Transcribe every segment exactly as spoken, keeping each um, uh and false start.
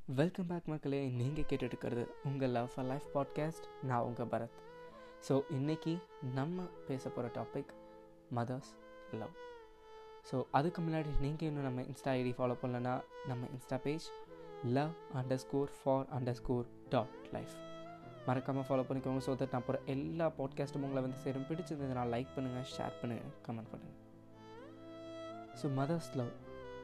Welcome back மக்களே. நீங்கள் கேட்டுட்டு இருக்கிறது உங்கள் லவ் ஃபார் லைஃப் பாட்காஸ்ட். நான் உங்கள் பரத். ஸோ இன்றைக்கி நம்ம பேச போகிற டாபிக் மதர்ஸ் லவ். ஸோ அதுக்கு முன்னாடி நீங்கள் இன்னும் நம்ம இன்ஸ்டா ஐடி ஃபாலோ பண்ணலன்னா நம்ம insta page love underscore for underscore dot life மறக்காமல் ஃபாலோ பண்ணிக்கோங்க. ஸோ தட் நான் போகிற எல்லா பாட்காஸ்ட்டும் உங்களை வந்து சேரும். பிடிச்சிருந்ததுன்னா லைக் பண்ணுங்கள், ஷேர் பண்ணுங்கள், கமெண்ட் பண்ணுங்கள். ஸோ மதர்ஸ் லவ்,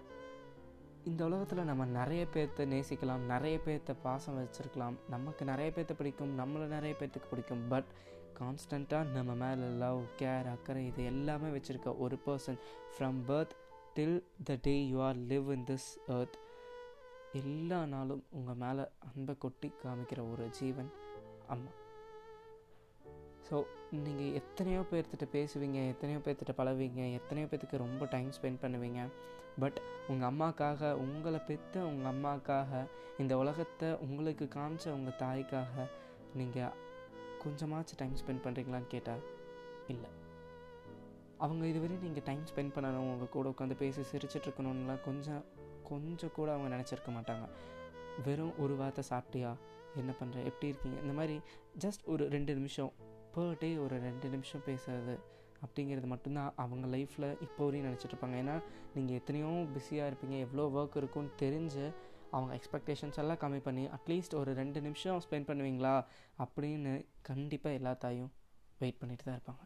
இந்த உலகத்தில் நம்ம நிறைய பேர்த்த நேசிக்கலாம், நிறைய பேர்த்த பாசம் வச்சுருக்கலாம், நமக்கு நிறைய பேர்த்த பிடிக்கும், நம்மளை நிறைய பேர்த்துக்கு பிடிக்கும். பட் கான்ஸ்டண்ட்டாக நம்ம மேலே லவ், கேர், அக்கறை இது எல்லாமே வச்சுருக்க ஒரு person from birth till the day you are live in this earth, எல்லா நாளும் உங்கள் மேலே அன்பை கொட்டி காமிக்கிற ஒரு ஜீவன் அம்மா. ஸோ நீங்கள் எத்தனையோ பேர்த்திட்ட பேசுவீங்க, எத்தனையோ பேர்த்திட்ட பழகுவீங்க, எத்தனையோ பேர்த்துக்கு ரொம்ப டைம் ஸ்பெண்ட் பண்ணுவீங்க. பட் உங்கள் அம்மாக்காக, உங்களை பெற்ற உங்கள் அம்மாக்காக, இந்த உலகத்தை உங்களுக்கு காமிச்ச உங்கள் தாய்க்காக நீங்கள் கொஞ்சமாச்சும் டைம் ஸ்பெண்ட் பண்ணுறீங்களான்னு கேட்டால் இல்லை. அவங்க இதுவரை நீங்கள் டைம் ஸ்பெண்ட் பண்ணணும், உங்கள் கூட உட்காந்து பேசி சிரிச்சிட்ருக்கணும்லாம் கொஞ்சம் கொஞ்சம் கூட அவங்க நினச்சிருக்க மாட்டாங்க. வெறும் ஒரு வார்த்தை சாப்பிட்டியா, என்ன பண்ணுற, எப்படி இருக்கீங்க, இந்த மாதிரி ஜஸ்ட் ஒரு ரெண்டு நிமிஷம் பர் டே ஒரு ரெண்டு நிமிஷம் பேசுறது அப்படிங்கிறது மட்டும்தான் அவங்க லைஃப்பில் இப்போ வரையும் நினச்சிட்ருப்பாங்க. ஏன்னா நீங்கள் எத்தனையோ பிஸியாக இருப்பீங்க, எவ்வளோ ஒர்க் இருக்குன்னு தெரிஞ்சு அவங்க எக்ஸ்பெக்டேஷன்ஸ் எல்லாம் கம்மி பண்ணி அட்லீஸ்ட் ஒரு ரெண்டு நிமிஷம் ஸ்பெண்ட் பண்ணுவீங்களா அப்படின்னு கண்டிப்பாக எல்லா தாயும் வெயிட் பண்ணிட்டு தான் இருப்பாங்க.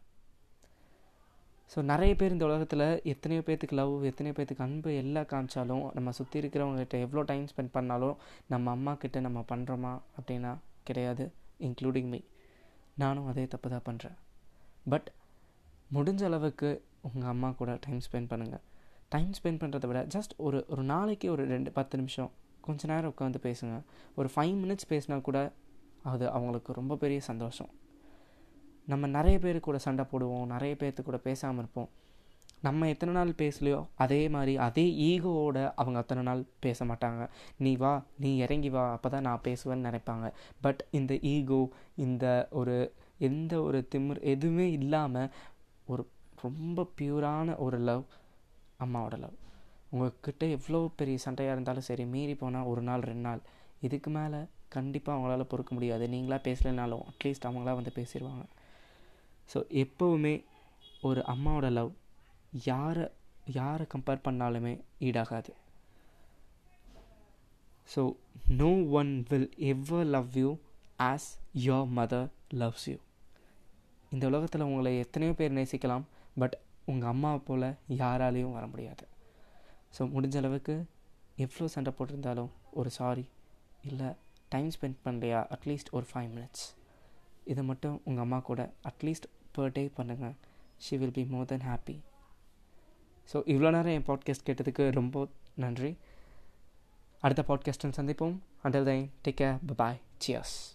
ஸோ நிறைய பேர் இந்த உலகத்தில் எத்தனையோ பேர்த்துக்கு லவ், எத்தனையோ பேர்த்துக்கு அன்பு எல்லாம் காமிச்சாலும் நம்ம சுற்றி இருக்கிறவங்ககிட்ட எவ்வளோ டைம் ஸ்பெண்ட் பண்ணாலும் நம்ம அம்மா கிட்ட நம்ம பண்ணுறோமா அப்படின்னா கிடையாது, இன்க்ளூடிங் மீ. நானும் அதே தப்பு தான் பண்ணுறேன். பட் முடிஞ்ச அளவுக்கு உங்கள் அம்மா கூட டைம் ஸ்பெண்ட் பண்ணுங்கள். டைம் ஸ்பெண்ட் பண்ணுறதை விட ஜஸ்ட் ஒரு ஒரு நாளைக்கு ஒரு ரெண்டு பத்து நிமிஷம் கொஞ்ச நேரம் உட்காந்து பேசுங்க. ஒரு ஃபைவ் மினிட்ஸ் பேசினா கூட அது அவங்களுக்கு ரொம்ப பெரிய சந்தோஷம். நம்ம நிறைய பேர் கூட சண்டை போடுவோம், நிறைய பேர்த்து கூட பேசாமல் இருப்போம். நம்ம எத்தனை நாள் பேசலையோ அதே மாதிரி அதே ஈகோவோட அவங்க அத்தனை நாள் பேச மாட்டாங்க. நீ வா, நீ இறங்கி வா, அப்போ தான் நான் பேசுவேன்னு நினைப்பாங்க. பட் இந்த ஈகோ, இந்த ஒரு எந்த ஒரு திமிர் எதுவுமே இல்லாமல் ஒரு ரொம்ப பியூரான ஒரு லவ் அம்மாவோட லவ். உங்கள்கிட்ட எவ்வளோ பெரிய சண்டையாக இருந்தாலும் சரி, மீறி போனால் ஒரு நாள் ரெண்டு நாள், இதுக்கு மேலே கண்டிப்பாக அவங்களால பொறுக்க முடியாது. நீங்களாக பேசலைனாலும் அட்லீஸ்ட் அவங்களா வந்து பேசிடுவாங்க. ஸோ எப்போவுமே ஒரு அம்மாவோட லவ் யாரை யாரை கம்பேர் பண்ணாலுமே ஈடாகாது. So no one will ever love you as your mother loves you. இந்த உலகத்தில் உங்களை எத்தனையோ பேர் நேசிக்கலாம், பட் உங்கள் அம்மாவை போல் யாராலையும் வர முடியாது. ஸோ முடிஞ்ச அளவுக்கு எவ்வளோ சண்டை போட்டிருந்தாலும் ஒரு சாரி, இல்லை டைம் ஸ்பெண்ட் பண்ணலையா அட்லீஸ்ட் ஒரு ஃபைவ் மினிட்ஸ், இதை மட்டும் உங்கள் அம்மா கூட அட்லீஸ்ட் பர் டே பண்ணுங்கள். She will be more then happy. So இவ்வளோ நேரம் என் பாட்காஸ்ட் கேட்டதுக்கு ரொம்ப நன்றி. அடுத்த பாட்காஸ்ட்டில் சந்திப்போம். Until then take care, bye bye, cheers.